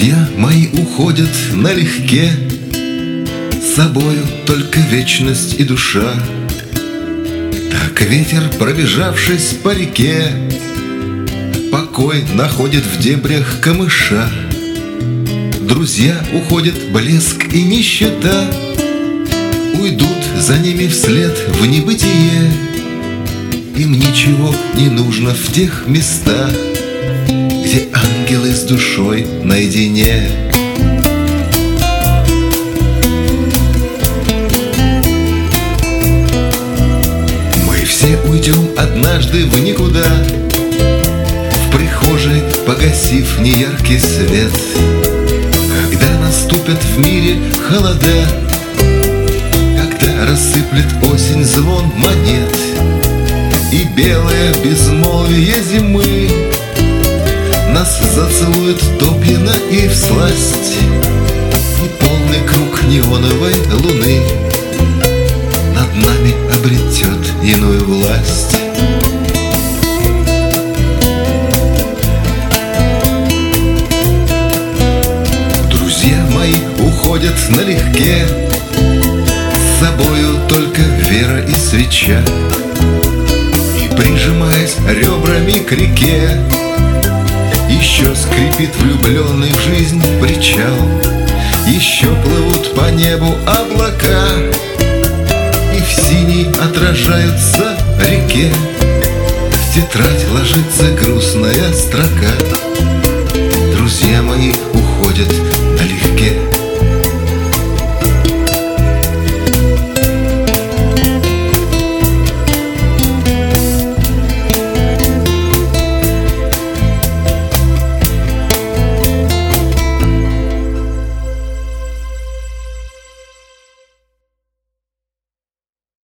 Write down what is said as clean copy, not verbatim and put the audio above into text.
Друзья мои уходят налегке, с собою только вечность и душа. Так ветер, пробежавшись по реке, покой находит в дебрях камыша. Друзья уходят, блеск и нищета уйдут за ними вслед в небытие. Им ничего не нужно в тех местах, где ангелы с душой наедине. Мы все уйдем однажды в никуда, в прихожей погасив неяркий свет. Когда наступят в мире холода, когда рассыплет осень звон монет и белое безмолвие зимы нас зацелует топьяно и всласть, и полный круг неоновой луны над нами обретет иную власть. Друзья мои уходят налегке, с собою только вера и свеча. И прижимаясь ребрами к реке, еще скрипит влюбленный в жизнь причал. Еще плывут по небу облака, и в синей отражаются реке. В тетрадь ложится грустная строка. Друзья мои уходят